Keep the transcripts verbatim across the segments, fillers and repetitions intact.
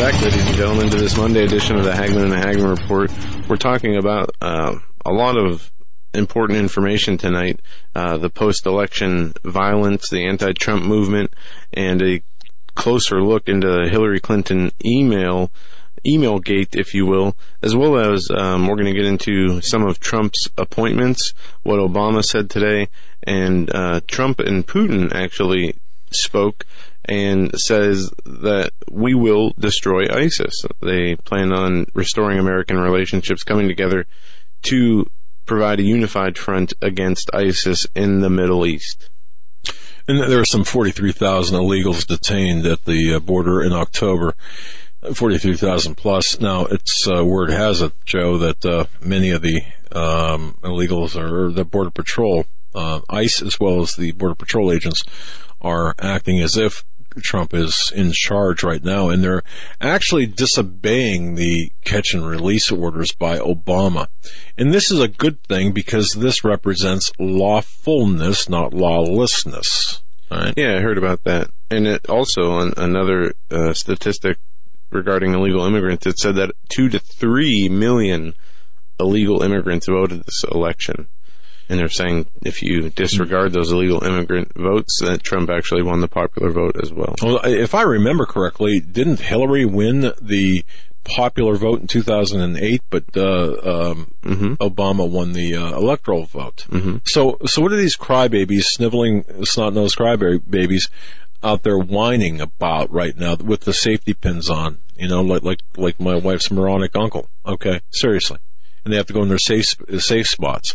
back, ladies and gentlemen, to this Monday edition of the Hagman and the Hagman Report. We're talking about uh, a lot of important information tonight, uh, the post-election violence, the anti-Trump movement, and a closer look into the Hillary Clinton email, email gate, if you will, as well as um, we're going to get into some of Trump's appointments, what Obama said today, and uh, Trump and Putin actually spoke and says that we will destroy ISIS. They plan on restoring American relationships, coming together to provide a unified front against ISIS in the Middle East. And there are some forty-three thousand illegals detained at the border in October, forty-three thousand plus. Now, it's uh, word has it, Joe, that uh, many of the um, illegals are the Border Patrol, uh, ICE, as well as the Border Patrol agents, are acting as if Trump is in charge right now, and they're actually disobeying the catch and release orders by Obama. And this is a good thing because this represents lawfulness, not lawlessness. Right? Yeah, I heard about that. And it also, on another uh, statistic regarding illegal immigrants, it said that two to three million illegal immigrants voted this election. And they're saying if you disregard those illegal immigrant votes, that Trump actually won the popular vote as well. Well, if I remember correctly, didn't Hillary win the popular vote in two thousand eight, but uh, um, mm-hmm. Obama won the uh, electoral vote? Mm-hmm. So, so what are these crybabies, sniveling, snot-nosed crybabies out there whining about right now with the safety pins on? You know, like like like my wife's moronic uncle. Okay, seriously, and they have to go in their safe safe spots.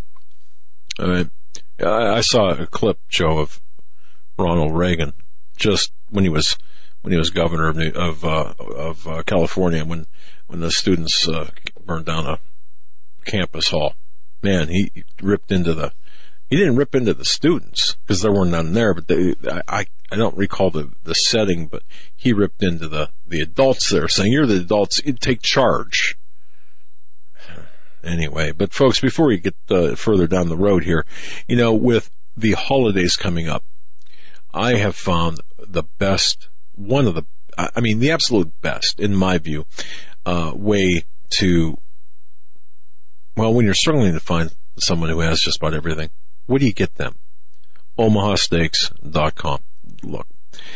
Uh, I saw a clip, Joe, of Ronald Reagan just when he was when he was governor of of, uh, of uh, California, when when the students uh, burned down a campus hall. Man, he ripped into the he didn't rip into the students because there were none there, but they, I I don't recall the, the setting, but he ripped into the the adults there, saying, "You're the adults, you take charge." Anyway, but folks, before we get uh, further down the road here, you know, with the holidays coming up, I have found the best, one of the, I mean, the absolute best, in my view, uh, way to, well, when you're struggling to find someone who has just about everything, what do you get them? Omaha Steaks dot com. Look,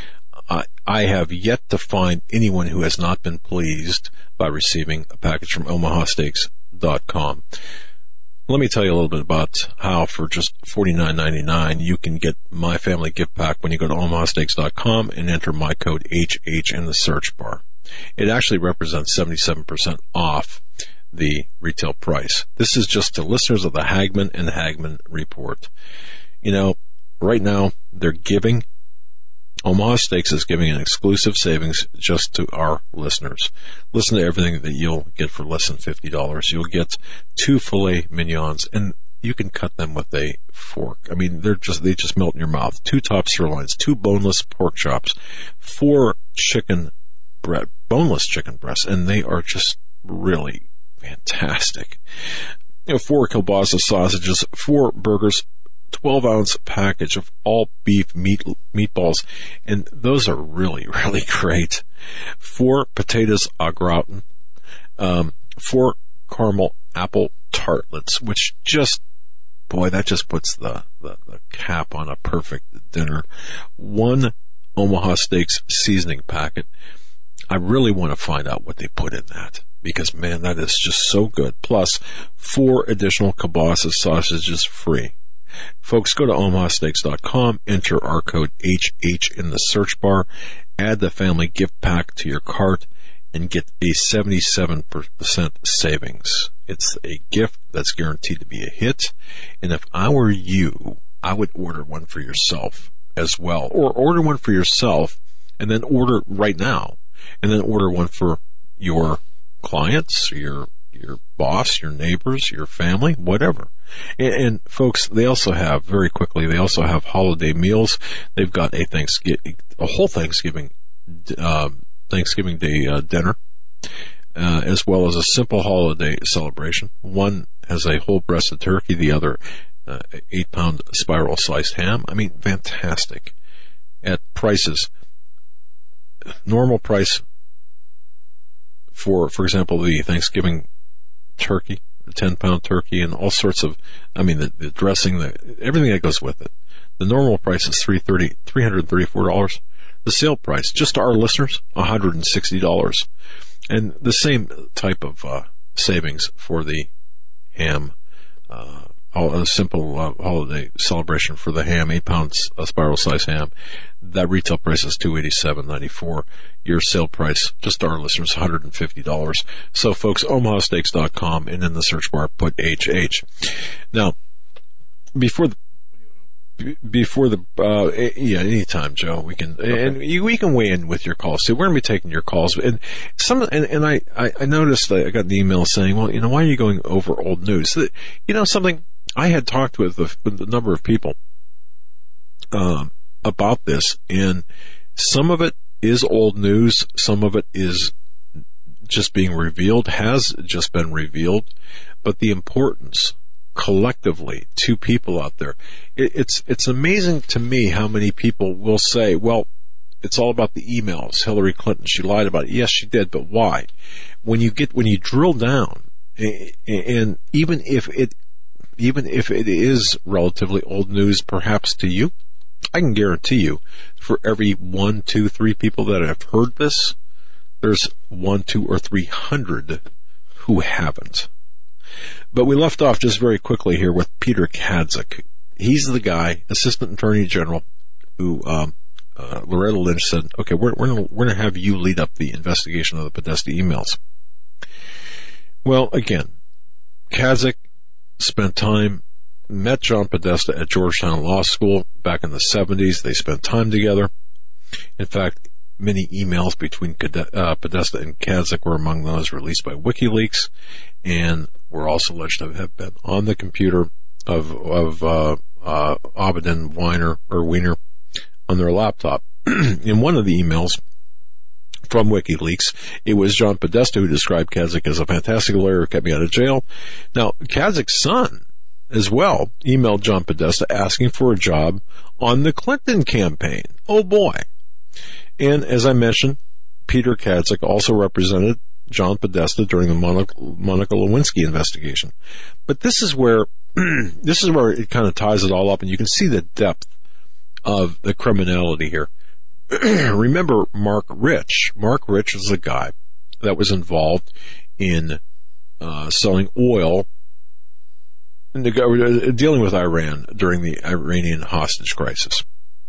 I, I have yet to find anyone who has not been pleased by receiving a package from Omaha Steaks dot com. Let me tell you a little bit about how for just forty-nine ninety-nine you can get my family gift pack when you go to Omaha Steaks dot com and enter my code H H in the search bar. It actually represents seventy-seven percent off the retail price. This is just to listeners of the Hagman and Hagman Report. You know, right now they're giving Omaha Steaks is giving an exclusive savings just to our listeners. Listen to everything that you'll get for less than fifty dollars. You'll get two filet mignons, and you can cut them with a fork. I mean, they're just they just melt in your mouth. Two top sirloins, two boneless pork chops, four chicken bre- boneless chicken breasts, and they are just really fantastic. You know, four kielbasa sausages, four burgers, twelve ounce package of all beef meat meatballs, and those are really, really great. Four potatoes au gratin, um, four caramel apple tartlets, which just, boy, that just puts the, the, the cap on a perfect dinner. One Omaha Steaks seasoning packet. I really want to find out what they put in that, because, man, that is just so good. Plus, four additional kielbasa sausages free. Folks, go to Omaha Steaks dot com, enter our code H H in the search bar, add the family gift pack to your cart, and get a seventy-seven percent savings. It's a gift that's guaranteed to be a hit, and if I were you, I would order one for yourself as well, or order one for yourself, and then order right now, and then order one for your clients, your your boss, your neighbors, your family, whatever. And, and folks, they also have, very quickly, they also have holiday meals. They've got a Thanksgiving, a whole Thanksgiving, uh, Thanksgiving Day uh, dinner, uh, as well as a simple holiday celebration. One has a whole breast of turkey, the other uh, eight pound spiral sliced ham. I mean, fantastic. At prices, normal price for, for example, the Thanksgiving turkey, the ten-pound turkey, and all sorts of, I mean, the, the dressing, the everything that goes with it. The normal price is three hundred thirty-four dollars. The sale price, just to our listeners, one hundred sixty dollars. And the same type of uh, savings for the ham, uh, a simple uh, holiday celebration for the ham, eight pounds uh, spiral size ham. That retail price is two hundred eighty-seven dollars and ninety-four cents. Your sale price, just to our listeners, one hundred fifty dollars. So, folks, omaha steaks dot com, and in the search bar, put H H. Now, before the Before the, uh, yeah, anytime, Joe, we can, okay. and you, we can weigh in with your calls. So we're going to be taking your calls. And some, and, and I, I noticed that I got an email saying, well, you know, why are you going over old news? So, you know, something I had talked with a, with a number of people, um, about this, and some of it is old news. Some of it is just being revealed, has just been revealed, but the importance collectively to people out there. It, it's it's amazing to me how many people will say, well, it's all about the emails. Hillary Clinton, she lied about it. Yes, she did, but why? When you get when you drill down, and even if it even if it is relatively old news, perhaps to you, I can guarantee you, for every one, two, three people that have heard this, there's one, two, or three hundred who haven't. But we left off just very quickly here with Peter Kadzik. He's the guy, Assistant Attorney General, who um, uh, Loretta Lynch said, okay, we're, we're going we're to have you lead up the investigation of the Podesta emails. Well, again, Kadzik spent time, met John Podesta at Georgetown Law School back in the seventies. They spent time together. In fact, many emails between uh, Podesta and Kadzik were among those released by WikiLeaks, and were also alleged to have been on the computer of of uh, uh, Abedin Weiner or Weiner on their laptop. In one of the emails from WikiLeaks, it was John Podesta who described Kadzik as a fantastic lawyer who kept me out of jail. Now, Kadzik's son, as well, emailed John Podesta asking for a job on the Clinton campaign. Oh boy. And as I mentioned, Peter Kadzik also represented John Podesta during the Monica, Monica Lewinsky investigation. But this is where this is where it kind of ties it all up, and you can see the depth of the criminality here. Remember Mark Rich. Mark Rich was a guy that was involved in uh, selling oil and the, dealing with Iran during the Iranian hostage crisis.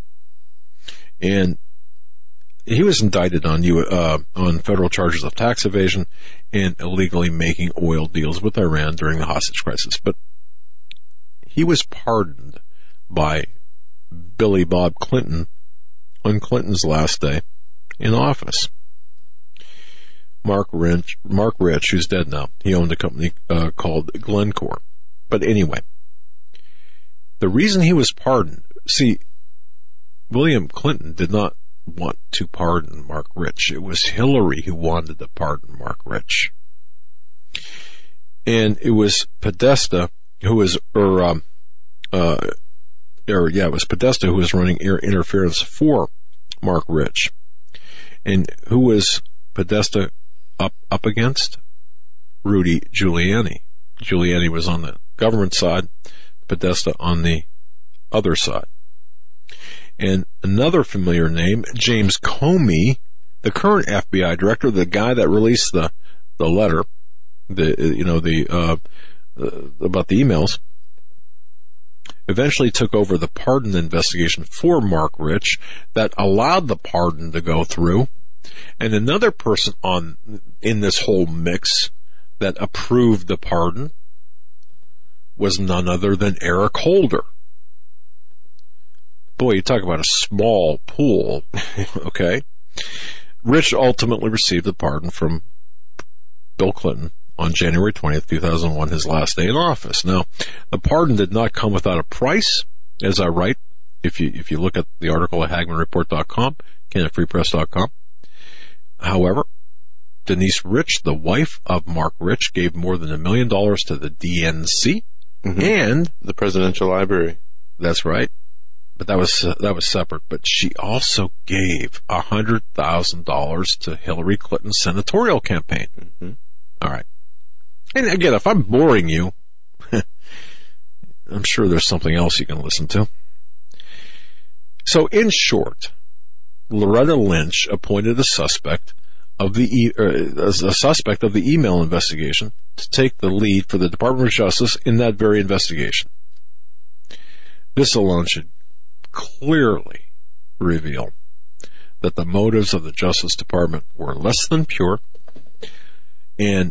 And he was indicted on uh, on federal charges of tax evasion and illegally making oil deals with Iran during the hostage crisis. But he was pardoned by Billy Bob Clinton on Clinton's last day in office. Mark Rich, Mark Rich, who's dead now, he owned a company uh, called Glencore. But anyway, the reason he was pardoned, see, William Clinton did not want to pardon Mark Rich. It was Hillary who wanted to pardon Mark Rich. And it was Podesta who was, or, um, uh, or yeah, it was Podesta who was running interference for Mark Rich. And who was Podesta up, up against? Rudy Giuliani. Giuliani was on the government side, Podesta on the other side. And another familiar name, James Comey, the current F B I director, the guy that released the the letter, the you know the uh, uh, about the emails, eventually took over the pardon investigation for Mark Rich that allowed the pardon to go through. And another person on in this whole mix that approved the pardon was none other than Eric Holder. Boy, you talk about a small pool, okay? Rich ultimately received the pardon from Bill Clinton on January twentieth, two thousand one, his last day in office. Now, the pardon did not come without a price, as I write, if you if you look at the article at Hagmann Report dot com, Kennett Free Press dot com. However, Denise Rich, the wife of Mark Rich, gave more than a million dollars to the D N C, mm-hmm. and the Presidential Library. That's right. but that was uh, that was separate. But she also gave a hundred thousand dollars to Hillary Clinton's senatorial campaign. Mm-hmm. All right, and again, if I'm boring you, I'm sure there's something else you can listen to. So, in short, Loretta Lynch appointed a suspect of the e- uh, a suspect of the email investigation to take the lead for the Department of Justice in that very investigation. This alone should clearly reveal that the motives of the Justice Department were less than pure, and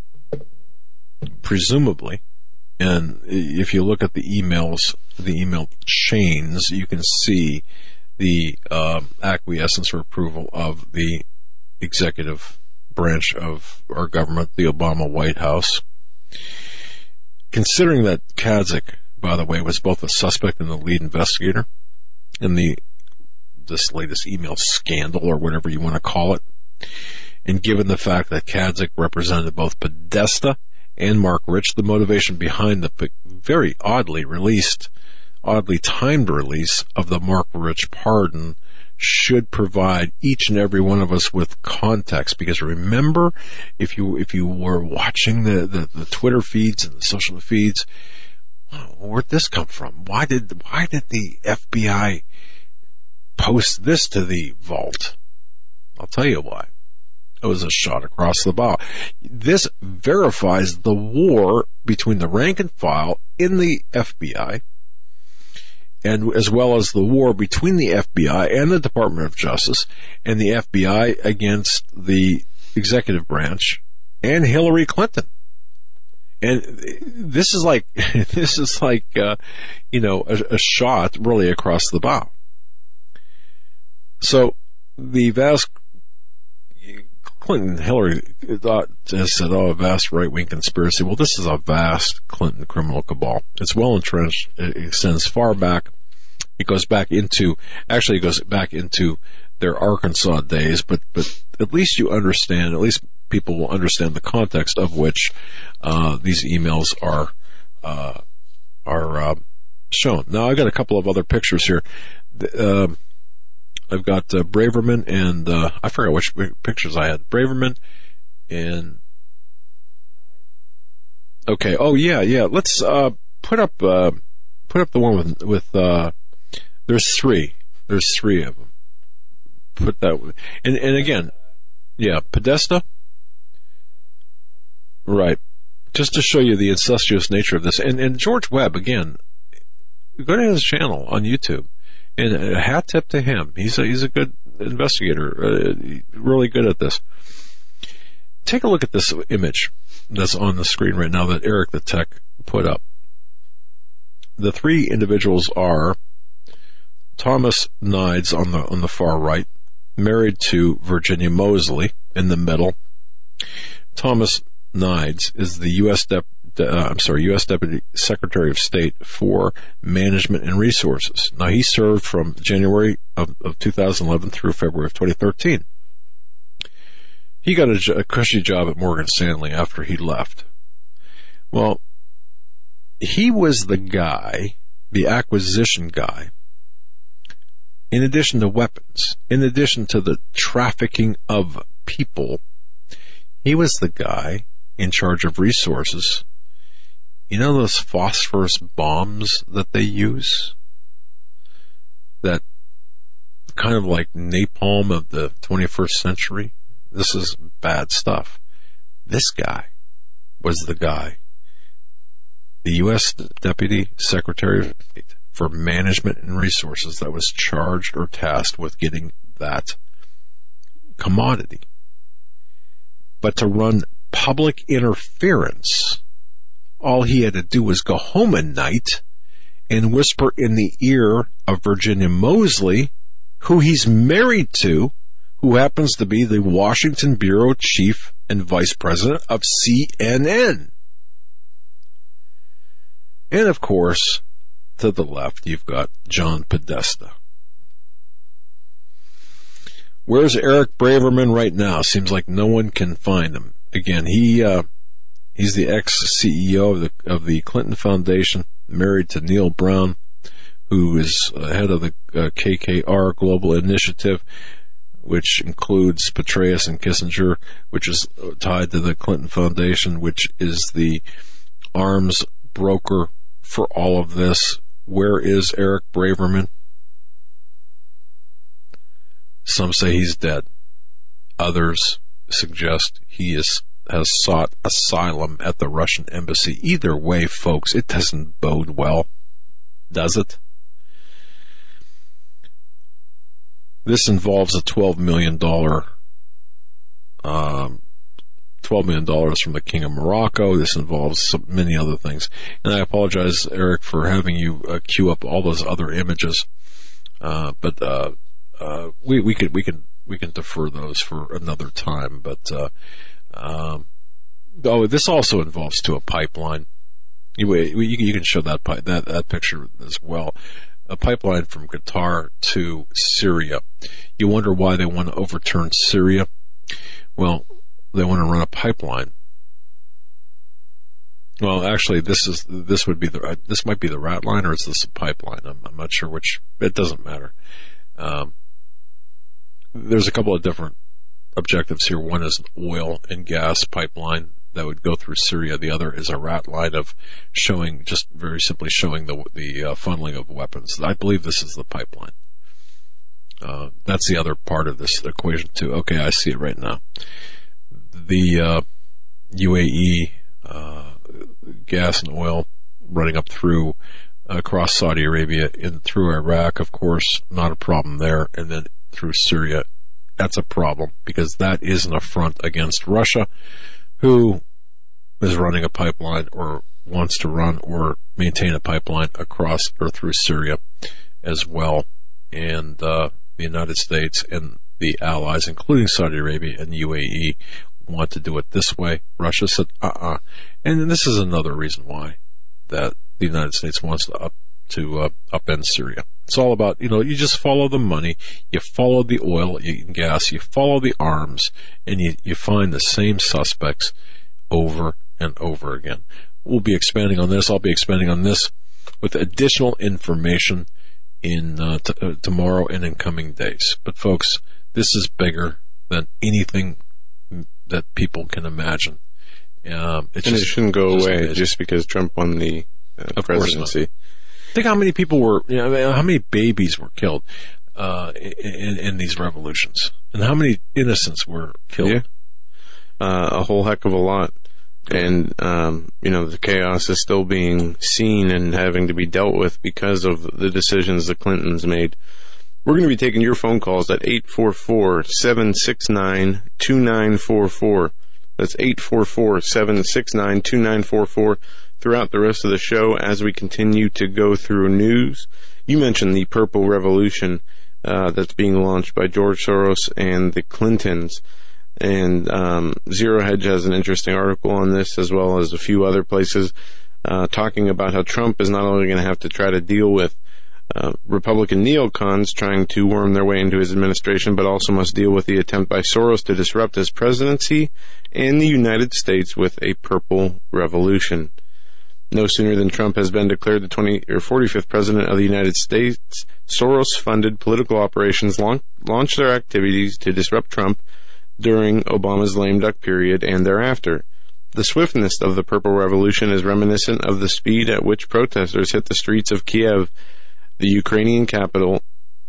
presumably, and if you look at the emails, the email chains, you can see the uh, acquiescence or approval of the executive branch of our government, the Obama White House. Considering that Kadzik, by the way, was both a suspect and the lead investigator in the this latest email scandal, or whatever you want to call it, and given the fact that Kadzik represented both Podesta and Marc Rich, the motivation behind the very oddly released, oddly timed release of the Marc Rich pardon should provide each and every one of us with context. Because remember, if you if you were watching the, the, the Twitter feeds and the social feeds, where'd this come from? Why did why did the F B I post this to the vault? I'll tell you why. It was a shot across the bow. This verifies the war between the rank and file in the F B I, and as well as the war between the F B I and the Department of Justice, and the F B I against the executive branch and Hillary Clinton. And this is like this is like uh, you know a, a shot really across the bow. So the vast Clinton Hillary thought, has said, "Oh, a vast right-wing conspiracy." Well, this is a vast Clinton criminal cabal. It's well entrenched. It extends far back. It goes back into, actually, it goes back into their Arkansas days. But but at least you understand. At least people will understand the context of which uh, these emails are uh, are uh, shown. Now, I've got a couple of other pictures here. Uh, I've got uh, Braverman and, uh, I forgot which pictures I had. Braverman and, okay, oh yeah, yeah, let's, uh, put up, uh, put up the one with, with, uh, there's three. There's three of them. Put that, and, and again, yeah, Podesta. Right. Just to show you the incestuous nature of this. And, and George Webb, again, go to his channel on YouTube. And a hat tip to him. He's a, he's a good investigator, uh, really good at this. Take a look at this image that's on the screen right now that Eric the Tech put up. The three individuals are Thomas Nides on the on the far right, married to Virginia Mosley in the middle. Thomas Nides is the U S Dep- Uh, I'm sorry, U S Deputy Secretary of State for Management and Resources. Now, he served from January of, of two thousand eleven through February of twenty thirteen. He got a, a cushy job at Morgan Stanley after he left. Well, he was the guy, the acquisition guy, in addition to weapons, in addition to the trafficking of people, he was the guy in charge of resources. You know those phosphorus bombs that they use? That kind of like napalm of the twenty-first century? This is bad stuff. This guy was the guy, the U S Deputy Secretary of State for Management and Resources, that was charged or tasked with getting that commodity. But to run public interference, all he had to do was go home at night and whisper in the ear of Virginia Mosley, who he's married to, who happens to be the Washington Bureau Chief and Vice President of C N N. And of course, to the left, you've got John Podesta. Where's Eric Braverman right now? Seems like no one can find him. Again, he uh, he's the ex-C E O of the of the Clinton Foundation, married to Neil Brown, who is head of the uh, K K R Global Initiative, which includes Petraeus and Kissinger, which is tied to the Clinton Foundation, which is the arms broker for all of this. Where is Eric Braverman? Some say he's dead. Others suggest he is has sought asylum at the Russian embassy. Either way, folks, it doesn't bode well, does it? This involves a twelve million dollars um, twelve million dollars from the King of Morocco. This involves some, many other things. And I apologize, Eric, for having you uh, queue up all those other images. Uh, but uh, uh, we we could we can we can defer those for another time. But uh, um, oh, this also involves to a pipeline. You you, you can show that pi- that that picture as well. A pipeline from Qatar to Syria. You wonder why they want to overturn Syria? Well, they want to run a pipeline. Well, actually, this is this would be the this might be the rat line, or is this a pipeline? I'm, I'm not sure which. It doesn't matter. Um, there's a couple of different objectives here. One is an oil and gas pipeline that would go through Syria. The other is a rat line of showing, just very simply showing the the uh, funneling of weapons. I believe this is the pipeline. Uh, that's the other part of this equation too. Okay, I see it right now. The uh, U A E uh, gas and oil running up through uh, across Saudi Arabia and through Iraq, of course, not a problem there, and then through Syria. That's a problem because that is an affront against Russia, who is running a pipeline or wants to run or maintain a pipeline across or through Syria as well. And uh, the United States and the allies, including Saudi Arabia and the U A E, want to do it this way. Russia said, uh-uh. And this is another reason why that the United States wants to up to uh, upend Syria. It's all about, you know, you just follow the money, you follow the oil and gas, you follow the arms, and you, you find the same suspects over and over again. We'll be expanding on this. I'll be expanding on this with additional information in uh, t- uh, tomorrow and in coming days. But folks, this is bigger than anything that people can imagine. Um, it and just, it shouldn't go just away amazing. just because Trump won the uh, presidency. Think how many people were, you know, how many babies were killed uh, in, in these revolutions, and how many innocents were killed. Yeah. Uh, a whole heck of a lot. And, um, you know, the chaos is still being seen and having to be dealt with because of the decisions the Clintons made. We're going to be taking your phone calls at eight four four, seven six nine, two nine four four. That's eight four four, seven six nine, two nine four four throughout the rest of the show as we continue to go through news. You mentioned the Purple Revolution uh, that's being launched by George Soros and the Clintons. And um, Zero Hedge has an interesting article on this, as well as a few other places, uh, talking about how Trump is not only going to have to try to deal with uh, Republican neocons trying to worm their way into his administration, but also must deal with the attempt by Soros to disrupt his presidency and the United States with a purple revolution. No sooner than Trump has been declared the twentieth or forty-fifth president of the United States, Soros-funded political operations launch, launched their activities to disrupt Trump during Obama's lame duck period and thereafter. The swiftness of the Purple Revolution is reminiscent of the speed at which protesters hit the streets of Kiev, the Ukrainian capital,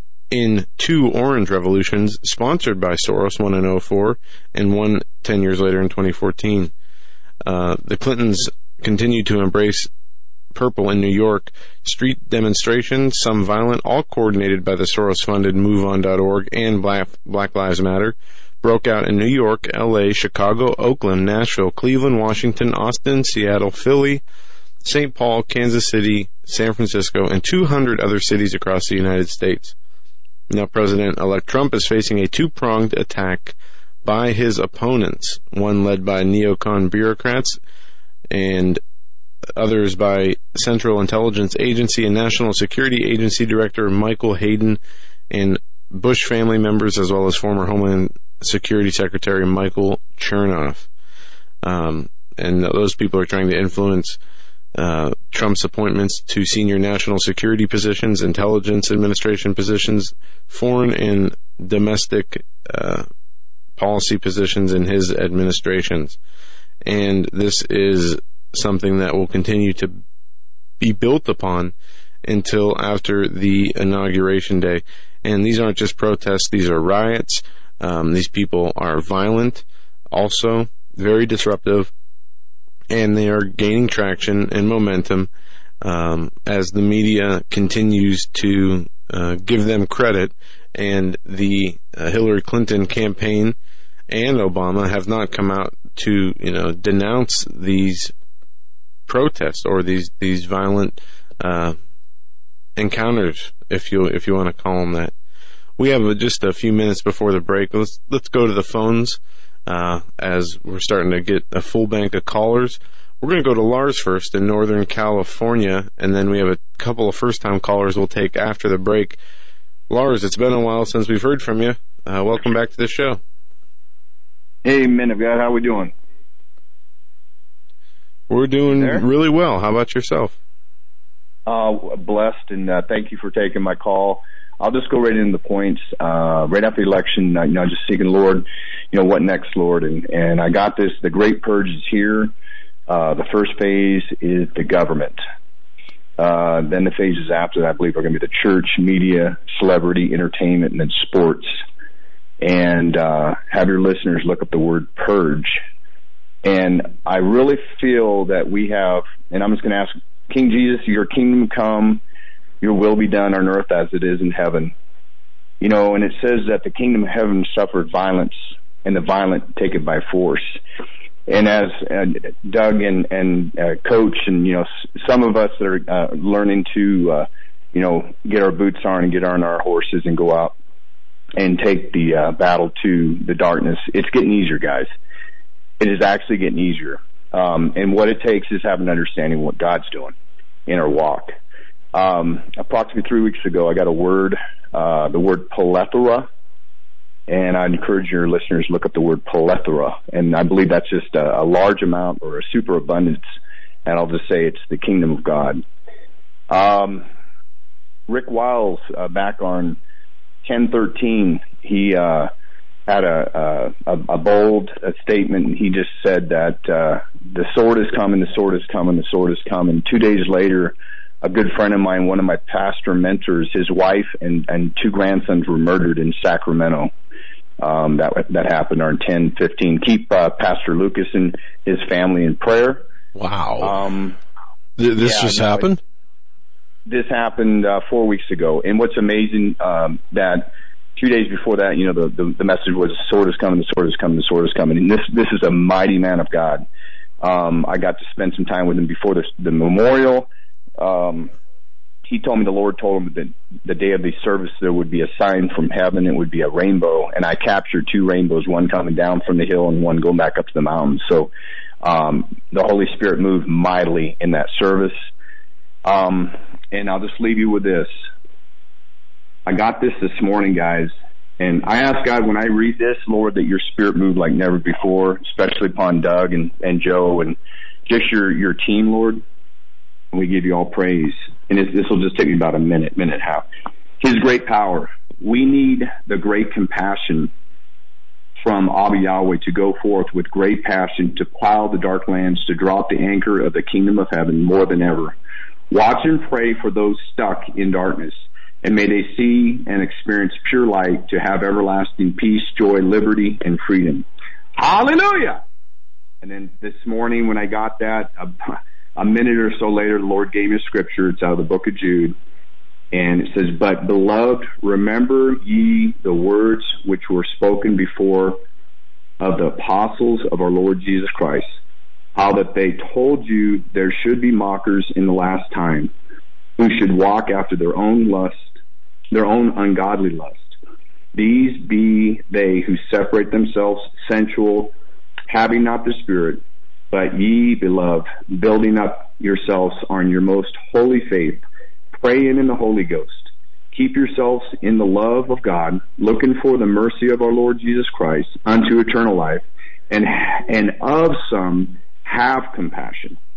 in two orange revolutions sponsored by Soros, one in oh four and one ten years later in twenty fourteen. Uh, the Clintons continued to embrace purple in New York. Street demonstrations, some violent, all coordinated by the Soros-funded move on dot org and Black, Black Lives Matter, broke out in New York, L A, Chicago, Oakland, Nashville, Cleveland, Washington, Austin, Seattle, Philly, Saint Paul, Kansas City, San Francisco, and two hundred other cities across the United States. Now, President-elect Trump is facing a two-pronged attack by his opponents, one led by neocon bureaucrats and others by Central Intelligence Agency and National Security Agency Director Michael Hayden and Bush family members, as well as former Homeland Security Secretary Michael Chernoff. Um, and those people are trying to influence uh, Trump's appointments to senior national security positions, intelligence administration positions, foreign and domestic uh, policy positions in his administrations. And this is something that will continue to be built upon until after the inauguration day. And these aren't just protests, these are riots. Um, these people are violent, also very disruptive, and they are gaining traction and momentum um, as the media continues to uh, give them credit. And the uh, Hillary Clinton campaign and Obama have not come out to, you know, denounce these protests or these these violent uh, encounters, if you if you want to call them that. We have just a few minutes before the break. Let's let's go to the phones uh, as we're starting to get a full bank of callers. We're going to go to Lars first in Northern California, and then we have a couple of first-time callers we'll take after the break. Lars, it's been a while since we've heard from you. Uh, welcome back to the show. Hey, men of God, how we doing? We're doing really well. How about yourself? Uh, blessed, and uh, thank you for taking my call. I'll just go right into the points. Uh, right after the election, uh, you know, just seeking, Lord, you know, what next, Lord? And, and I got this. The great purge is here. Uh, the first phase is the government. Uh, then the phases after that, I believe, are going to be the church, media, celebrity, entertainment, and then sports. And uh, have your listeners look up the word purge. And I really feel that we have, and I'm just going to ask, King Jesus, your kingdom come, your will be done on earth as it is in heaven. You know, and it says that the kingdom of heaven suffered violence, and the violent take it by force. And as uh, Doug and, and uh, Coach and, you know, s- some of us that are uh, learning to, uh, you know, get our boots on and get on our horses and go out and take the uh, battle to the darkness, it's getting easier, guys. It is actually getting easier. Um, and what it takes is having an understanding of what God's doing in our walk. Um, approximately three weeks ago, I got a word, uh, the word plethora. And I'd encourage your listeners to look up the word plethora. And I believe that's just a, a large amount or a superabundance. And I'll just say it's the kingdom of God. Um, Rick Wiles, uh, back on ten thirteen, he uh, had a, a, a bold a statement. And he just said that uh, the sword is coming, the sword is coming, the sword is coming. Two days later, a good friend of mine, one of my pastor mentors, his wife and, and two grandsons were murdered in Sacramento. Um, that that happened on ten fifteen. Keep uh, Pastor Lucas and his family in prayer. Wow. Um, Th- this yeah, just no, happened? It, this happened uh, four weeks ago. And what's amazing, um, that two days before that, you know, the, the, the message was, the sword is coming, the sword is coming, the sword is coming. And this, this is a mighty man of God. Um, I got to spend some time with him before the, the memorial. Um, he told me the Lord told him that the day of the service there would be a sign from heaven. It would be a rainbow. And I captured two rainbows, one coming down from the hill and one going back up to the mountain. So um, the Holy Spirit moved mightily in that service. Um, and I'll just leave you with this. I got this this morning, guys. And I ask God, when I read this, Lord, that your Spirit moved like never before, especially upon Doug and, and Joe and just your, your team, Lord. And we give you all praise. And this will just take me about a minute, minute and a half. His great power. We need the great compassion from Abba Yahweh to go forth with great passion to plow the dark lands, to drop the anchor of the kingdom of heaven more than ever. Watch and pray for those stuck in darkness, and may they see and experience pure light to have everlasting peace, joy, liberty, and freedom. Hallelujah! And then this morning when I got that, a, a minute or so later, the Lord gave me a scripture. It's out of the book of Jude. And it says, "But beloved, remember ye the words which were spoken before of the apostles of our Lord Jesus Christ, how that they told you there should be mockers in the last time, who should walk after their own lust, their own ungodly lust. These be they who separate themselves sensual, having not the Spirit. But ye, beloved, building up yourselves on your most holy faith, praying in the Holy Ghost. Keep yourselves in the love of God, looking for the mercy of our Lord Jesus Christ unto eternal life, and and of some have compassion,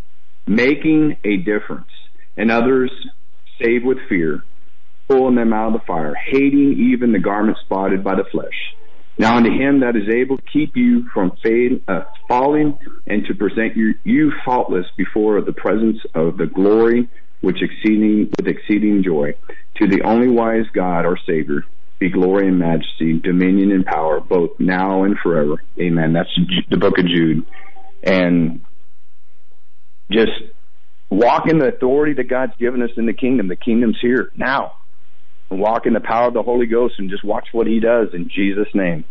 making a difference, and others save with fear, pulling them out of the fire, hating even the garment spotted by the flesh. Now unto him that is able to keep you from fade, uh, falling, and to present you, you faultless before the presence of the glory which exceeding with exceeding joy, to the only wise God our Savior, be glory and majesty, dominion and power, both now and forever. Amen. That's the book of Jude. And just walk in the authority that God's given us in the kingdom. The kingdom's here now. Walk in the power of the Holy Ghost and just watch what he does in Jesus' name.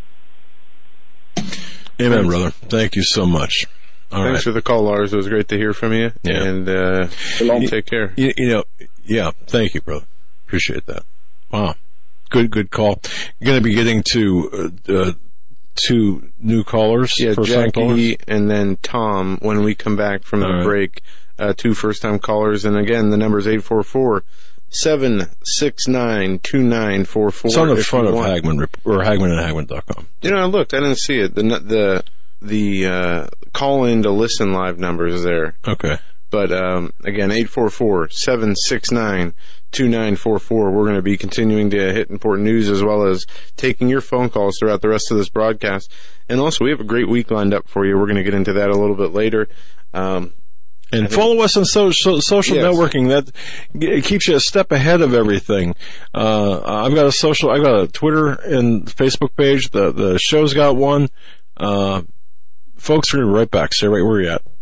Amen, brother. Thank you so much. All Thanks right. for the call, Lars. It was great to hear from you. Yeah. And uh, Shalom. take care. You, you know, yeah, thank you, brother. Appreciate that. Wow. Good, good call. You're going to be getting to uh, uh, two new callers. Yeah, first-time callers? Jackie and then Tom when we come back from the All right. break. Uh, two first-time callers. And again, the number is eight four four, seven six nine, two nine four four. It's on the if front you of want. Hagman, Rep- or Hagman and Hagman dot com. You know, I looked. I didn't see it. The the the uh, call in to listen live number is there. Okay. But um, again, eight four four, seven six nine, two nine four four. We're going to be continuing to hit important news as well as taking your phone calls throughout the rest of this broadcast. And also, we have a great week lined up for you. We're going to get into that a little bit later. Um, And follow us on so, so, social Yes. networking. That it keeps you a step ahead of everything. Uh, I've got a social, I've got a Twitter and Facebook page. The the show's got one. Uh, folks, we're gonna be right back. Stay right where you're at.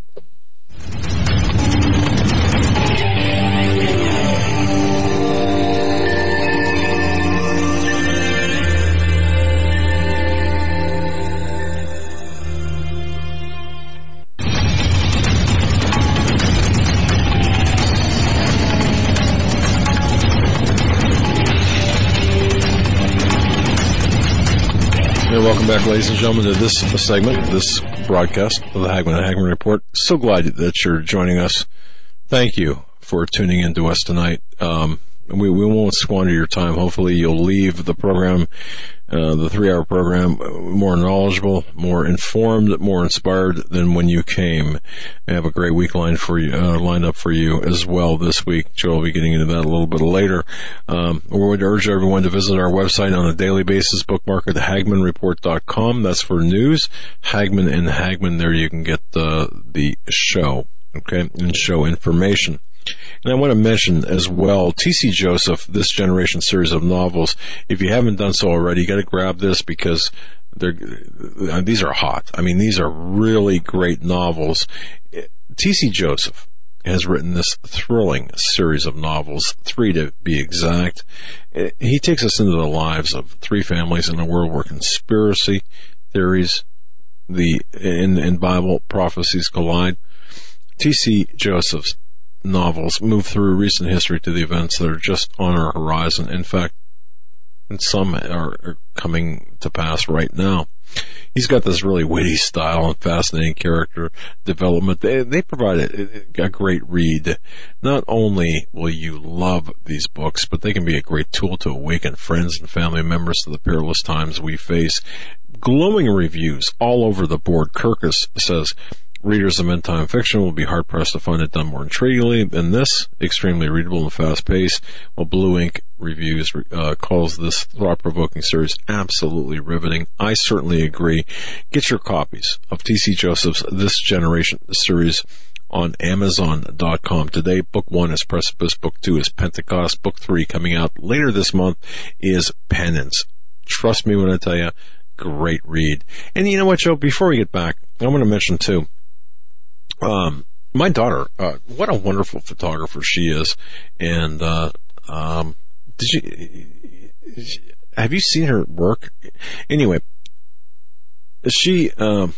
And welcome back, ladies and gentlemen, to this segment, this broadcast of the Hagman and Hagman Report. So glad that you're joining us. Thank you for tuning in to us tonight. Um, we, we won't squander your time. Hopefully you'll leave the program, uh, the three-hour program, more knowledgeable, more informed, more inspired than when you came. We have a great week line for you, uh, lined up for you as well this week. Joe will be getting into that a little bit later. Um, we would urge everyone to visit our website on a daily basis. Bookmark at hagman report dot com. That's for news. Hagman and Hagman. There you can get the the show, okay, and show information. And I want to mention as well, T C Joseph, This Generation series of novels. If you haven't done so already, you got to grab this because they're these are hot. I mean, these are really great novels. T C Joseph has written this thrilling series of novels, three to be exact. He takes us into the lives of three families in a world where conspiracy theories, the and, and Bible prophecies collide. T C Joseph's novels move through recent history to the events that are just on our horizon. In fact, and some are, are coming to pass right now. He's got this really witty style and fascinating character development. They, they provide a, a great read. Not only will you love these books, but they can be a great tool to awaken friends and family members to the perilous times we face. Glowing reviews all over the board. Kirkus says, readers of end-time fiction will be hard-pressed to find it done more intriguingly than this, extremely readable and fast-paced, while Blue Ink Reviews uh, calls this thought-provoking series absolutely riveting. I certainly agree. Get your copies of T C Joseph's This Generation series on amazon dot com today. Book one is Precipice, book two is Pentecost, book three coming out later this month is Penance. Trust me when I tell you, great read. And you know what, Joe, before we get back, I want to mention too, Um, my daughter, uh, what a wonderful photographer she is. And, uh, um, did you, have you seen her work? Anyway, she, um,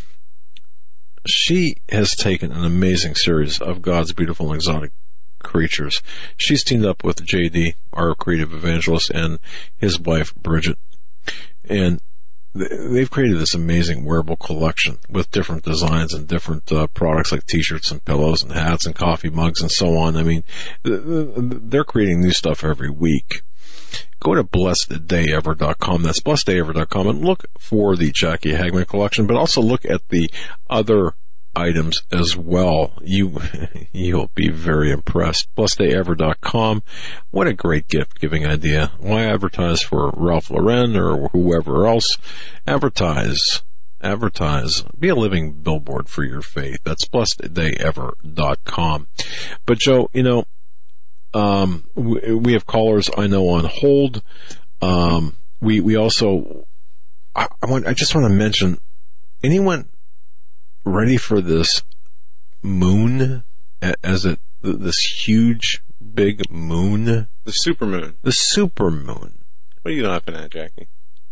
she has taken an amazing series of God's beautiful and exotic creatures. She's teamed up with J D, our creative evangelist, and his wife, Bridget. And they've created this amazing wearable collection with different designs and different uh, products like t-shirts and pillows and hats and coffee mugs and so on. I mean, they're creating new stuff every week. Go to blessed day ever dot com. That's blessed day ever dot com and look for the Jackie Hagman collection, but also look at the other items as well. You, you'll be very impressed. blessed day ever dot com. What a great gift giving idea. Why advertise for Ralph Lauren or whoever else? Advertise. Advertise. Be a living billboard for your faith. That's blessed day ever dot com. But Joe, you know, um, we, we have callers I know on hold. Um, we, we also, I, I want, I just want to mention, anyone ready for this moon, as it, this huge, big moon? The supermoon. The supermoon. What are you laughing at, Jackie?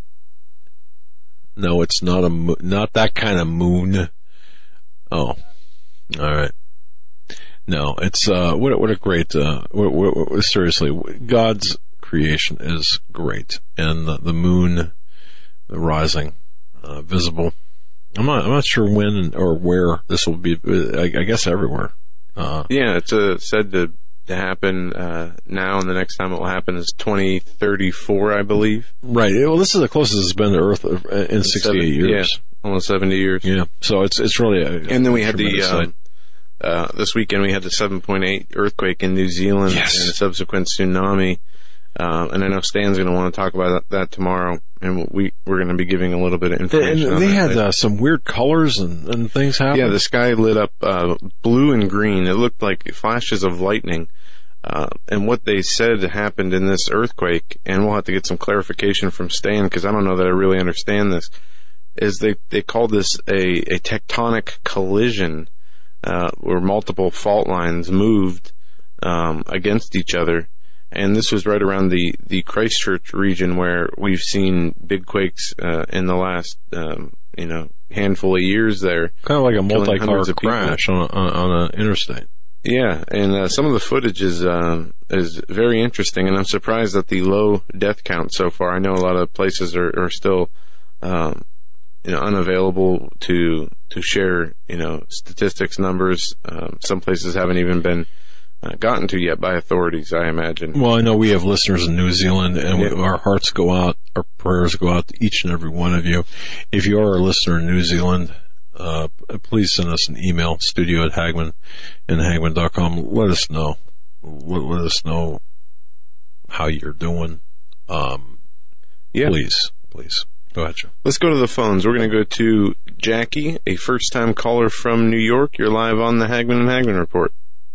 No, it's not a mo- not that kind of moon. Oh, all right. No, it's uh, what what a great uh, what, what, what, seriously, God's creation is great, and the, the moon, the rising, uh, visible. I'm not I'm not sure when or where this will be. I, I guess everywhere. Uh, yeah, it's uh, said to. to happen uh, now, and the next time it will happen is twenty thirty-four, I believe. Right. Well, this is the closest it's been to Earth in sixty-eight years. Yeah, almost seventy years. Yeah. So it's it's really a, and then we had the um, uh, this weekend we had the seven point eight earthquake in New Zealand, yes. and a subsequent tsunami. Uh, and I know Stan's going to want to talk about that, that tomorrow, and we we're going to be giving a little bit of information. And on they that. had uh, some weird colors and, and things happen. Yeah, the sky lit up uh, blue and green. It looked like flashes of lightning. Uh, and what they said happened in this earthquake, and we'll have to get some clarification from Stan because I don't know that I really understand this, is they, they called this a, a tectonic collision uh, where multiple fault lines moved um, against each other. And this was right around the, the Christchurch region where we've seen big quakes uh, in the last um, you know handful of years there. Kind of like a multi-car crash on, on, on an interstate. Yeah, and uh, some of the footage is uh, is very interesting, and I'm surprised at the low death count so far. I know a lot of places are, are still, um, you know, unavailable to to share, you know, statistics, numbers. Um, some places haven't even been uh, gotten to yet by authorities, I imagine. Well, I know we have listeners in New Zealand, and yeah. we, our hearts go out, our prayers go out to each and every one of you. If you are a listener in New Zealand, Uh, please send us an email, studio at Hagman and Hagman dot com. Let us know. Let, let us know how you're doing. Um, yeah. Please, please. Go ahead, Joe. Let's go to the phones. We're going to go to Jackie, a first-time caller from New York. You're live on the Hagman and Hagman Report.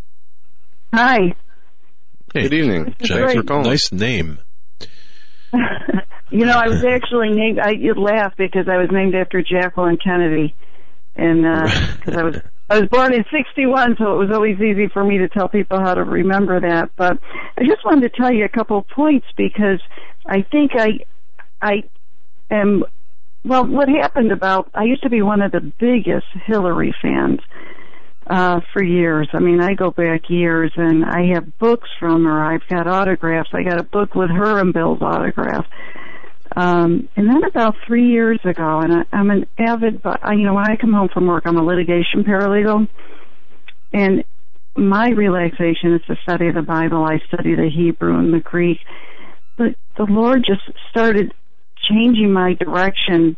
Hi. Hey, good evening. Jackie, Thanks for calling. Nice name. You know, I was actually named, I, you'd laugh because I was named after Jacqueline Kennedy. And, because uh, I was, I was born in sixty-one, so it was always easy for me to tell people how to remember that. But I just wanted to tell you a couple of points because I think I, I am, well, what happened about, I used to be one of the biggest Hillary fans, uh, for years. I mean, I go back years and I have books from her. I've got autographs. I got a book with her and Bill's autograph. Um, and then about three years ago, and I, I'm an avid, but I, you know, when I come home from work, I'm a litigation paralegal, and my relaxation is to study the Bible. I study the Hebrew and the Greek, but the Lord just started changing my direction.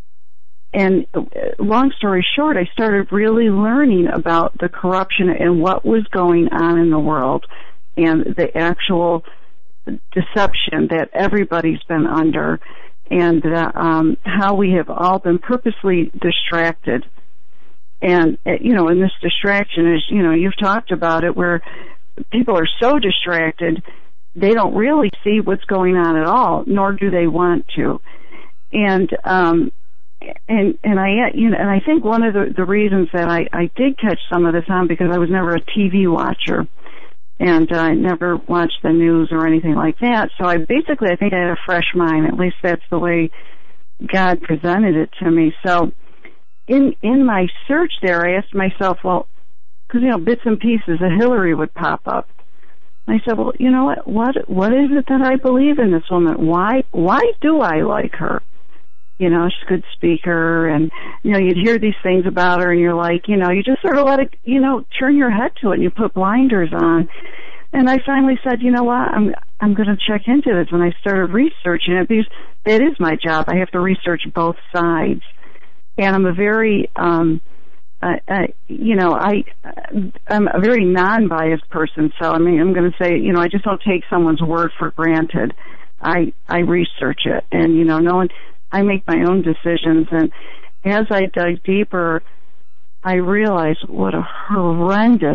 And uh, long story short, I started really learning about the corruption and what was going on in the world, and the actual deception that everybody's been under, and uh, um, how we have all been purposely distracted. And, uh, you know, and this distraction is, you know, you've talked about it, where people are so distracted, they don't really see what's going on at all, nor do they want to. And, um, and, and I, you know, and I think one of the, the reasons that I, I did catch some of this on, because I was never a T V watcher. And I uh, never watched the news or anything like that. So I basically, I think I had a fresh mind. At least that's the way God presented it to me. So in in my search there, I asked myself, well, because, you know, bits and pieces of Hillary would pop up. I said, well, you know what? What what is it that I believe in this woman? Why why do I like her? You know, she's a good speaker, and, you know, you'd hear these things about her, and you're like, you know, you just sort of let it, you know, turn your head to it, and you put blinders on. And I finally said, you know what, I'm I'm going to check into this, and I started researching it, because that is my job. I have to research both sides. And I'm a very, um, I, I, you know, I, I'm a very non-biased person, so I mean, I'm going to say, you know, I just don't take someone's word for granted. I, I research it, and you know, no one, I make my own decisions, and as I dug deeper, I realized what a horrendous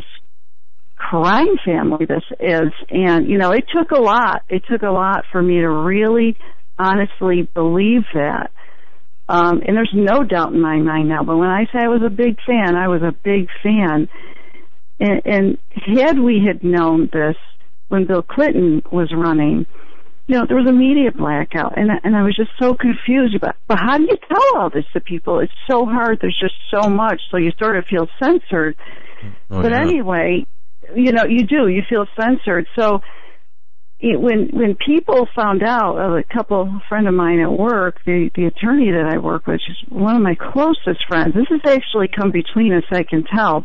crime family this is, and you know, it took a lot. It took a lot for me to really, honestly believe that. Um, and there's no doubt in my mind now, but when I say I was a big fan, I was a big fan. And, and had we had known this when Bill Clinton was running, you know, there was a media blackout, and, and I was just so confused about, but how do you tell all this to people? It's so hard. There's just so much, so you sort of feel censored. Oh, but yeah. Anyway, you know, you do. You feel censored. So It, when when people found out, uh, a couple a friend of mine at work, the the attorney that I work with, she's one of my closest friends. This has actually come between us, I can tell.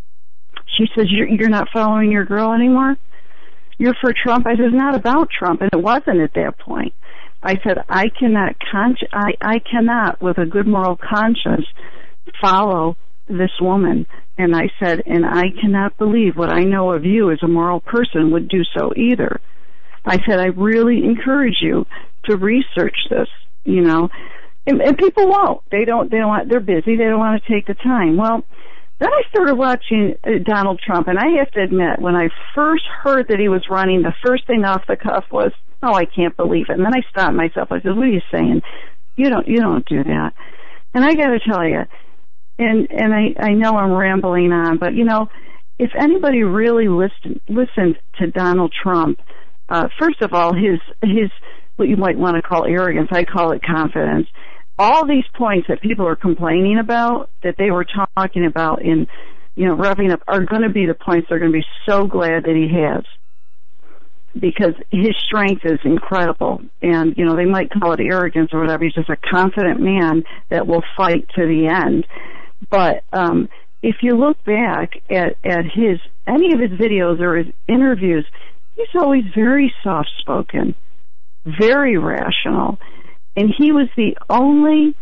She says, "You're you're not following your girl anymore? You're for Trump?" I said, "It's not about Trump," and it wasn't at that point. I said, "I cannot con- I I cannot, with a good moral conscience, follow this woman." And I said, "And I cannot believe what I know of you as a moral person would do so either." I said, I really encourage you to research this, you know, and, and people won't. They don't, they don't want, they're busy. They don't want to take the time. Well, then I started watching uh, Donald Trump, and I have to admit, when I first heard that he was running, the first thing off the cuff was, oh, I can't believe it. And then I stopped myself. I said, what are you saying? You don't, you don't do that. And I got to tell you, and, and I, I know I'm rambling on, but you know, if anybody really listened, listened to Donald Trump, Uh, first of all, his, his, what you might want to call arrogance, I call it confidence. All these points that people are complaining about, that they were talking about in, you know, revving up, are going to be the points they're going to be so glad that he has. Because his strength is incredible. And, you know, they might call it arrogance or whatever. He's just a confident man that will fight to the end. But, um, if you look back at, at his, any of his videos or his interviews, he's always very soft-spoken, very rational, and he was the only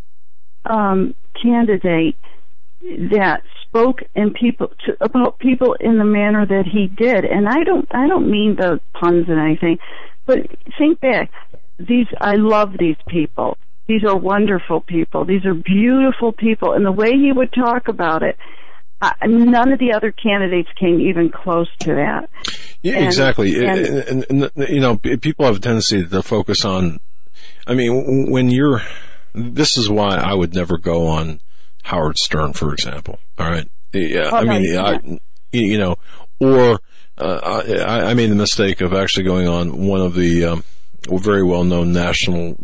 um, candidate that spoke in people to, about people in the manner that he did. And I don't, I don't mean the puns and anything, but think back. These, I love these people. These are wonderful people. These are beautiful people, and the way he would talk about it, uh, none of the other candidates came even close to that. Yeah, and, exactly. And, and, and, and, you know, people have a tendency to focus on, I mean, when you're, this is why I would never go on Howard Stern, for example. All right. Yeah. Oh, I mean, no, I, you know, or, uh, I, I made the mistake of actually going on one of the, um, very well-known national,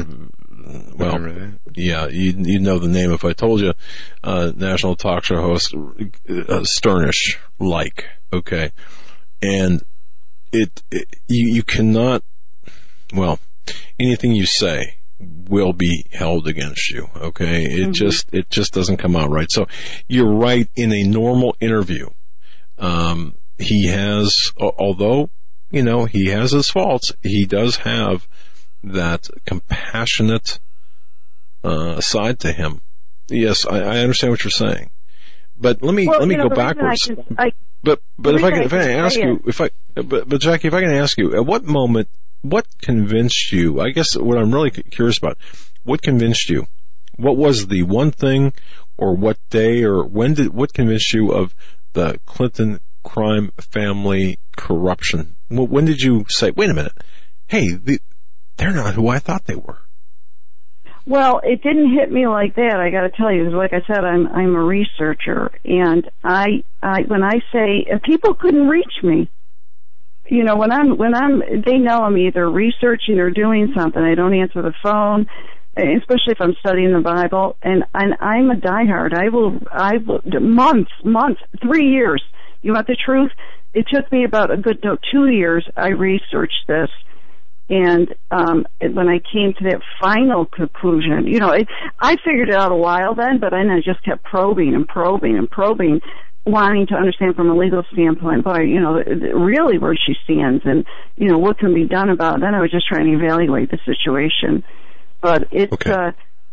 well, yeah, you you know the name if I told you, uh, national talk show host, uh, Sternish, like, okay. And it, it you, you cannot, well, anything you say will be held against you, okay? It mm-hmm. just, it just doesn't come out right. So you're right, in a normal interview, um, he has, although, you know, he has his faults, he does have that compassionate, uh, side to him. Yes, I, I understand what you're saying. But let me, well, let me know, go backwards. I can, I, But but if I can if I can ask you if I but but Jackie, if I can ask you, at what moment, what convinced you? I guess what I'm really curious about, what convinced you? What was the one thing, or what day, or when did what convinced you of the Clinton crime family corruption? When did you say, wait a minute, hey, the, they're not who I thought they were? Well, it didn't hit me like that. I got to tell you, because like I said, I'm I'm a researcher, and I I when I say uh, people couldn't reach me, you know, when I'm when I'm they know I'm either researching or doing something. I don't answer the phone, especially if I'm studying the Bible, and and I'm a diehard. I will I will months months three years. You want the truth? It took me about a good no, two years. I researched this. And um, when I came to that final conclusion, you know, it, I figured it out a while then, but then I just kept probing and probing and probing, wanting to understand from a legal standpoint, boy, you know, really where she stands and, you know, what can be done about it. Then I was just trying to evaluate the situation. But it's, okay. uh,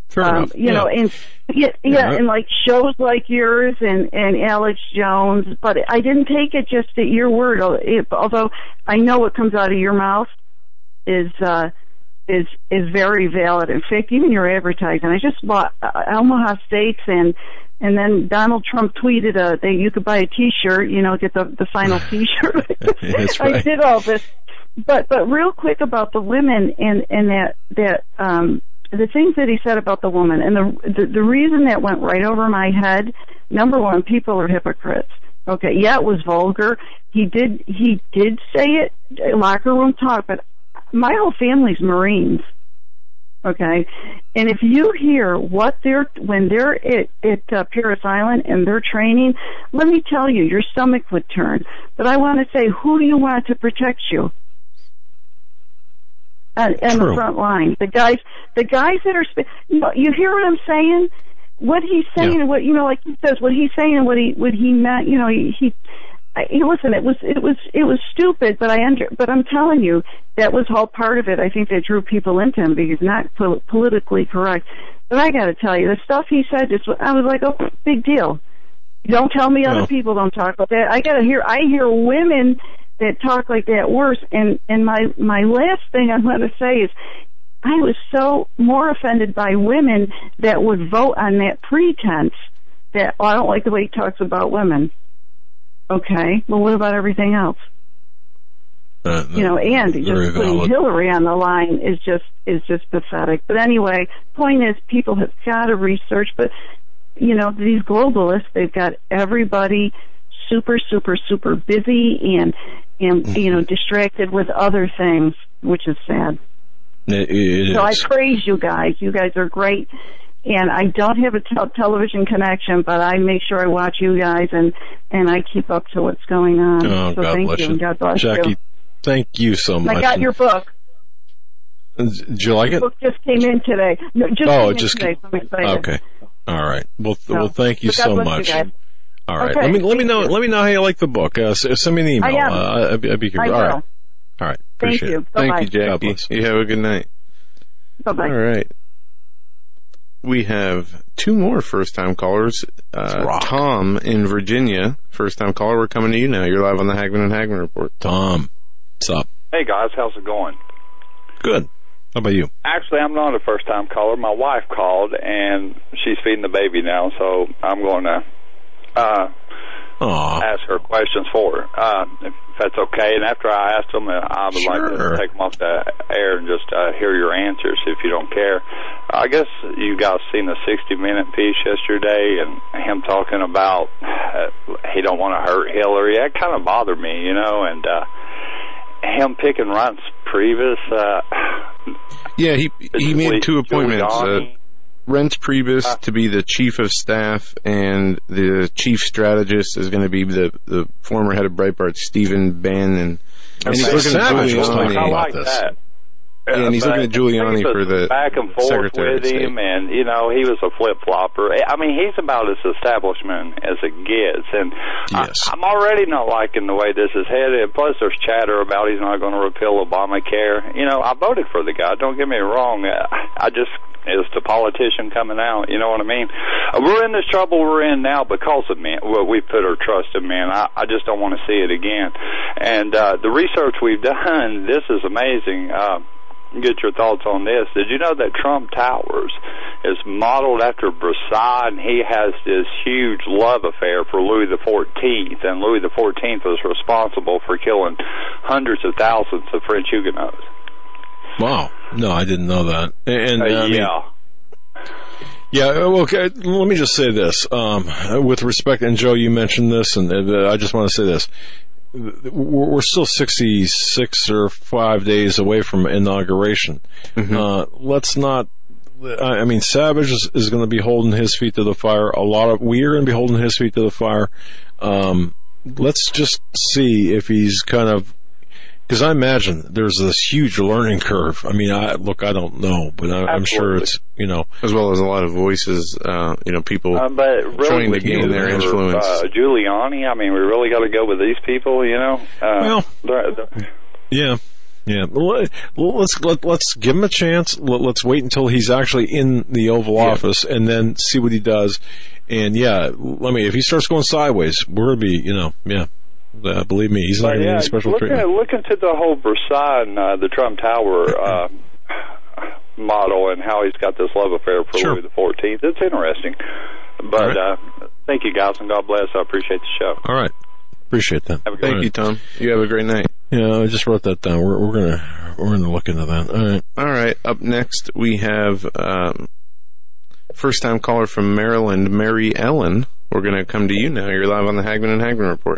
Fair um, enough. you yeah. know, and yeah, yeah, Yeah. and like shows like yours and and Alex Jones. But I didn't take it just at your word. It, although I know what comes out of your mouth is uh, is is very valid. In fact, even your advertising. I just bought uh, Omaha Steaks, and and then Donald Trump tweeted uh, that you could buy a T-shirt. You know, get the the final T-shirt. That's right. I did all this. But but real quick about the women and and that that um the things that he said about the woman, and the, the the reason that went right over my head. Number one, people are hypocrites. Okay, yeah, it was vulgar. He did he did say it, locker room talk. But my whole family's Marines. Okay, and if you hear what they're when they're at at uh, Parris Island and they're training, let me tell you, your stomach would turn. But I want to say, who do you want to protect you? Uh, on the front line, the guys, the guys that are, you know, you hear what I'm saying? What he's saying, Yeah. and what you know, like he says, what he's saying, and what he what he meant. You know, he, he, I, listen, it was it was it was stupid, but I under, but I'm telling you, that was all part of it. I think that drew people into him because he's not pol- politically correct. But I got to tell you, the stuff he said, just I was like, oh, big deal. Don't tell me other Well. people don't talk about that. I got to hear. I hear women that talk like that worse. And and my my last thing I'm going to say is, I was so more offended by women that would vote on that pretense that, oh, I don't like the way he talks about women. Okay, well, what about everything else? Uh, You know, and very just putting valid. Hillary on the line is just is just pathetic. But anyway, point is, people have got to research. But you know, these globalists, they've got everybody super, super, super busy and and you know distracted with other things, which is sad. It, it So I is. praise you guys. You guys are great. And I don't have a tel- television connection, but I make sure I watch you guys and, and I keep up to what's going on. Oh, so God thank bless you. you. And God bless Jackie, you. thank you so much. I got your book. Did you like The it? book just came in today. No, just Oh, came it in just today. So I'm excited. Okay. All right. Well, th- So, well, thank you but God so bless much. you guys. All right. Okay, Let me let me thank know you. let me know how you like the book. Uh, s- send me an email. I am. Uh, I'd, be, I'd be curious. I All will. right. All right. Thank Appreciate you. it. Bye-bye. Thank you, God Jackie. bless. You have a good night. Bye-bye. All right. We have two more first-time callers. Uh, rock. Tom in Virginia, first-time caller. We're coming to you now. You're live on the Hagman and Hagman Report. Tom, what's up? Hey guys, how's it going? Good. How about you? Actually, I'm not a first-time caller. My wife called, and she's feeding the baby now, so I'm going to uh, Aw. ask her questions for her, uh, if that's okay. And after I ask them, uh, I would like Sure. to take them off the air and just uh, hear your answers if you don't care. I guess you guys seen the sixty minute piece yesterday, and him talking about uh, he don't want to hurt Hillary. That kind of bothered me, you know, and uh, him picking Reince Priebus. Uh, Yeah, he he made two appointments. Uh, Giuliani. Reince Priebus to be the chief of staff, and the chief strategist is going to be the, the former head of Breitbart, Stephen Bannon. And he's Okay. looking at Savage was talking Giuliani. I about like this. that. Yeah, and he's Uh, looking at but Giuliani he was for the back and forth Secretary of with State. him, and you know he was a flip flopper. I mean, he's about as establishment as it gets, and Yes. I, I'm already not liking the way this is headed. Plus, there's chatter about he's not going to repeal Obamacare. You know, I voted for the guy. Don't get me wrong. Uh, I just is the politician coming out. You know what I mean? Uh, we're in this trouble we're in now because of men. Well, we put our trust in men. I, I just don't want to see it again. And uh, the research we've done, this is amazing. Uh, get your thoughts on this. Did you know that Trump Towers is modeled after Versailles, and he has this huge love affair for Louis the fourteenth, and Louis the fourteenth was responsible for killing hundreds of thousands of French Huguenots. Wow. No, I didn't know that. And Uh, I mean, yeah. Yeah, okay, let me just say this. Um, with respect, and Joe, you mentioned this, and uh, I just want to say this. We're still sixty-six or five days away from inauguration. Mm-hmm. Uh, let's not, I mean, Savage is, is going to be holding his feet to the fire. A lot of, we are going to be holding his feet to the fire. Um, let's just see if he's kind of, because I imagine there's this huge learning curve. I mean, I look, I don't know, but I, I'm sure it's, you know. As well as a lot of voices, uh, you know, people Uh, but really, trying to with gain you their or, influence. Uh, Giuliani, I mean, we really got to go with these people, you know? Uh, Well, they're, they're, Yeah. Yeah, well, let's let, let's give him a chance. Let's wait until he's actually in the Oval yeah. Office, and then see what he does. And yeah, let me. If he starts going sideways, we're gonna be, you know, yeah. Uh, believe me, he's not going to yeah, need special look treatment. At, look into the whole Versailles, uh, the Trump Tower uh, model, and how he's got this love affair for sure. Louis the Fourteenth. It's interesting. But right. uh, thank you, guys, and God bless. I appreciate the show. All right, appreciate that. Have a good thank night. you, Tom. You have a great night. Yeah, I just wrote that down. We're, we're gonna we're gonna look into that. All right. All right. Up next, we have um, first time caller from Maryland, Mary Ellen. We're going to come to you now. You're live on the Hagman and Hagman Report.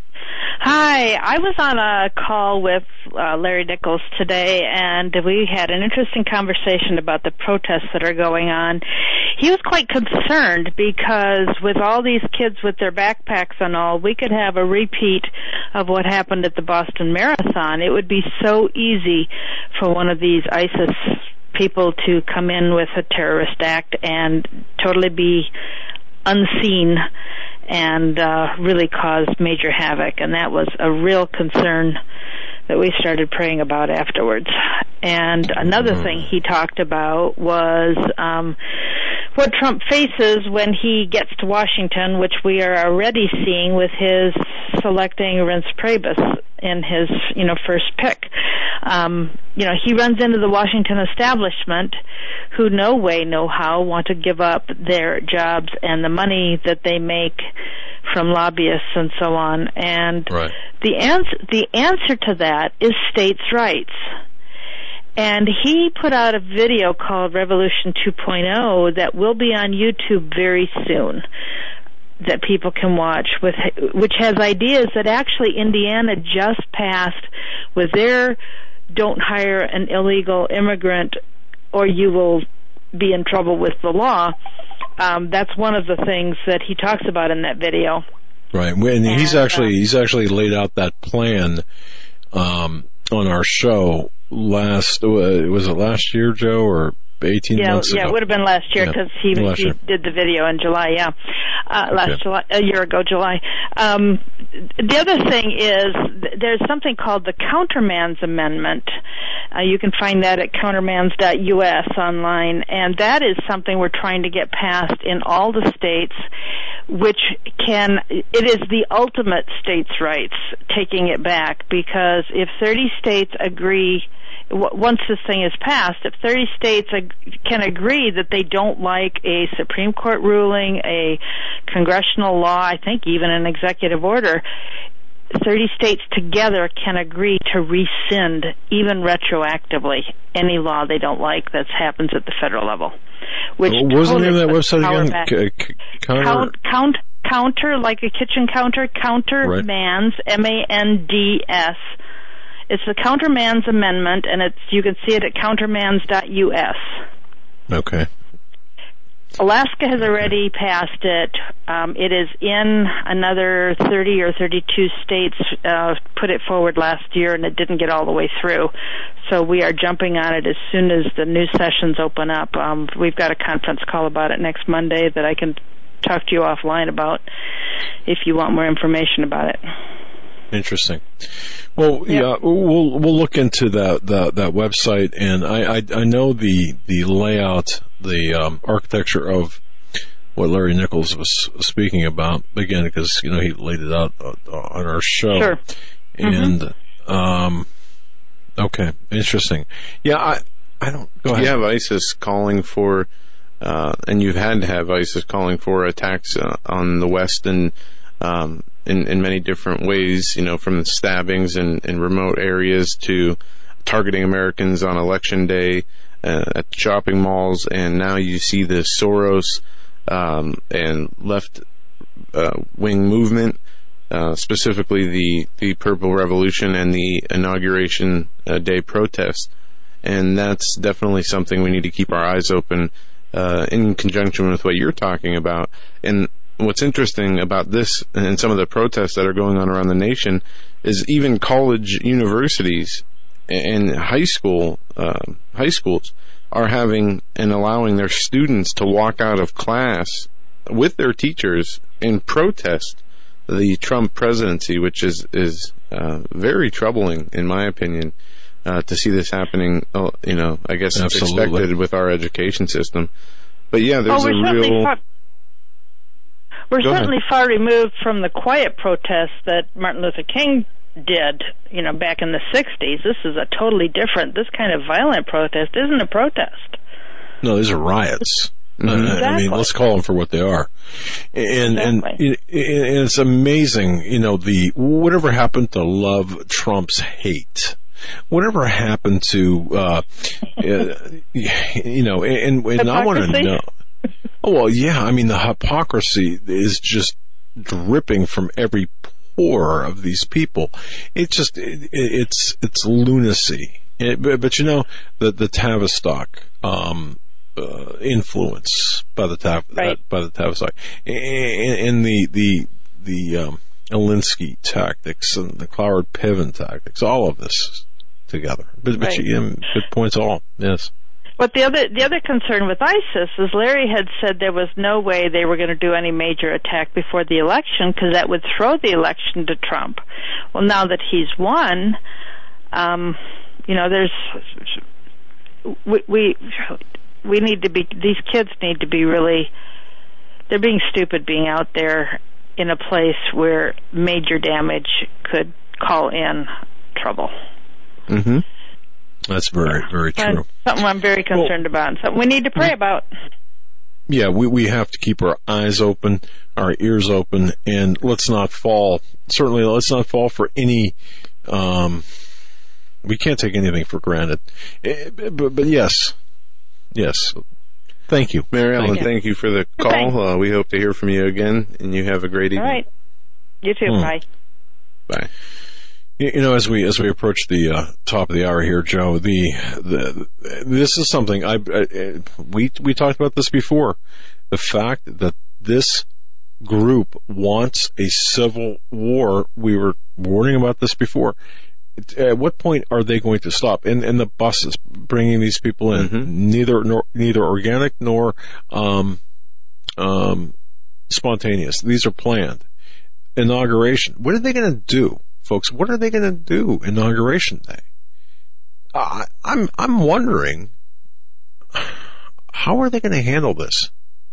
Hi, I was on a call with uh, Larry Nichols today, and we had an interesting conversation about the protests that are going on. He was quite concerned because with all these kids with their backpacks and all, we could have a repeat of what happened at the Boston Marathon. It would be so easy for one of these ISIS people to come in with a terrorist act and totally be unseen and uh, really caused major havoc, and that was a real concern that we started praying about afterwards. And another mm-hmm. thing he talked about was um, what Trump faces when he gets to Washington, which we are already seeing with his selecting Reince Priebus in his, you know, first pick. Um, you know, he runs into the Washington establishment who no way, no how want to give up their jobs and the money that they make from lobbyists and so on. And right. the answer, the answer to that is states' rights. And he put out a video called Revolution two point oh that will be on YouTube very soon, that people can watch, with which has ideas that actually Indiana just passed with their don't hire an illegal immigrant or you will be in trouble with the law. Um, that's one of the things that he talks about in that video. Right, and, and he's actually uh, he's actually laid out that plan um, on our show last. Uh, was it last year, Joe, or eighteen yeah, months ago? Yeah, it would have been last year because yeah. he, he did the video in July. Yeah, uh, last okay. July, a year ago, July. Um, the other thing is th- there's something called the Countermans Amendment. Uh, you can find that at countermans dot U S online, and that is something we're trying to get passed in all the states, which can, it is the ultimate states' rights, taking it back, because if thirty states agree, once this thing is passed, if thirty states ag- can agree that they don't like a Supreme Court ruling, a congressional law, I think even an executive order, thirty states together can agree to rescind, even retroactively, any law they don't like that happens at the federal level. Which well, wasn't totally there that website again? C- c- counter, count, count, counter, like a kitchen counter, Countermans, right. M A N D S. It's the Countermans Amendment, and it's you can see it at countermans dot U S. Okay. Alaska has already passed it. Um, it is in another thirty or thirty-two states, uh, put it forward last year, and it didn't get all the way through. So we are jumping on it as soon as the new sessions open up. Um, we've got a conference call about it next Monday that I can talk to you offline about if you want more information about it. Interesting. Well, yep. yeah, we'll we'll look into that that, that website, and I, I I know the the layout, the um, architecture of what Larry Nichols was speaking about again, because you know he laid it out on our show. Sure. And mm-hmm. um, okay, interesting. Yeah, I I don't go ahead. You have ISIS calling for, uh, and you've had to have ISIS calling for attacks uh, on the West and. Um, In, in many different ways, you know, from stabbings in, in remote areas to targeting Americans on Election Day uh, at shopping malls, and now you see the Soros um, and left uh, wing movement, uh, specifically the, the Purple Revolution and the Inauguration uh, Day protest, and that's definitely something we need to keep our eyes open uh, in conjunction with what you're talking about. And what's interesting about this and some of the protests that are going on around the nation is even college universities and high school uh, high schools are having and allowing their students to walk out of class with their teachers and protest the Trump presidency, which is is uh, very troubling in my opinion. uh, to see this happening. Uh, you know, I guess it's Absolutely. expected with our education system. But yeah, there's oh, we're a certainly real. far, we're Go certainly ahead. far removed from the quiet protests that Martin Luther King did, you know, back in the sixties. This is a totally different. This kind of violent protest isn't a protest. No, these are riots. Mm-hmm. Uh, I mean, Exactly. let's call them for what they are. And, and, Exactly. and, and it's amazing, you know, the, whatever happened to love Trump's hate? Whatever happened to, uh, uh you know, and, and I want to Hypocrisy? know. Oh, well, yeah, I mean, the hypocrisy is just dripping from every pore of these people. It's just, it, it's, it's lunacy. It, but, but you know, the, the Tavistock, um, Uh, influence by the Tav- Right. uh, by the Tavistock, and, and the the the um, Alinsky tactics and the Cloward Piven tactics, all of this together. But, but Right. you, um, good points, all yes. But the other the other concern with ISIS is Larry had said there was no way they were going to do any major attack before the election because that would throw the election to Trump. Well, now that he's won, um, you know, there's we. we We need to be, these kids need to be really, they're being stupid being out there in a place where major damage could call in trouble. Mm-hmm. That's very, very true. And something I'm very concerned well, about, and something we need to pray about. Yeah, we, we have to keep our eyes open, our ears open, and let's not fall, certainly let's not fall for any, um, we can't take anything for granted. But, but yes, Yes. Thank you. Mary Ellen, Thank you. thank you for the call. Uh, we hope to hear from you again, and you have a great evening. All right. You too. Hmm. Bye. Bye. You know, as we as we approach the uh, top of the hour here, Joe, the the this is something I, I we we talked about this before. The fact that this group wants a civil war, we were warning about this before. At what point are they going to stop? And and the buses bringing these people in, Mm-hmm. neither nor, neither organic nor um, um, spontaneous. These are planned. Inauguration. What are they going to do, folks? What are they going to do inauguration day? I, I'm I'm wondering, how are they going to handle this?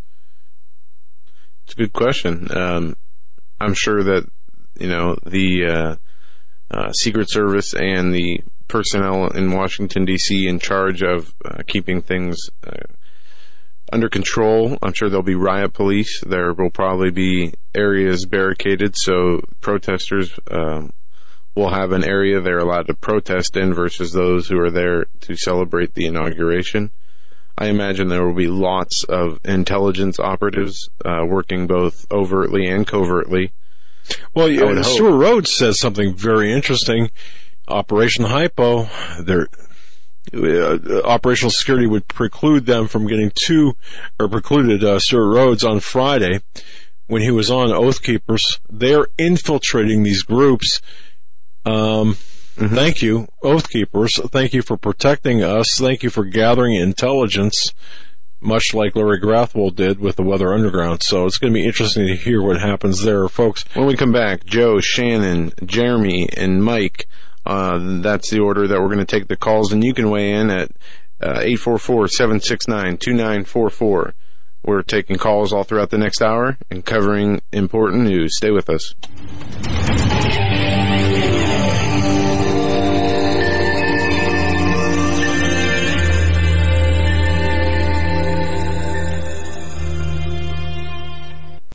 It's a good question. Um, I'm sure that, you know, the uh, uh, Secret Service and the personnel in Washington, D C in charge of uh, keeping things uh, under control. I'm sure there'll be riot police. There will probably be areas barricaded so protesters um, will have an area they're allowed to protest in versus those who are there to celebrate the inauguration. I imagine there will be lots of intelligence operatives uh, working both overtly and covertly. Well, I would uh, hope. Stuart Rhodes says something very interesting. Operation Hypo, their uh, operational security would preclude them from getting to, or precluded uh, Stuart Rhodes on Friday when he was on Oath Keepers. They're infiltrating these groups. Um, Mm-hmm. Thank you, Oath Keepers. Thank you for protecting us. Thank you for gathering intelligence, much like Larry Grathwohl did with the Weather Underground. So it's going to be interesting to hear what happens there, folks. When we come back, Joe, Shannon, Jeremy, and Mike, uh, that's the order that we're going to take the calls, and you can weigh in at uh, eight four four, seven six nine, two nine four four. We're taking calls all throughout the next hour and covering important news. Stay with us.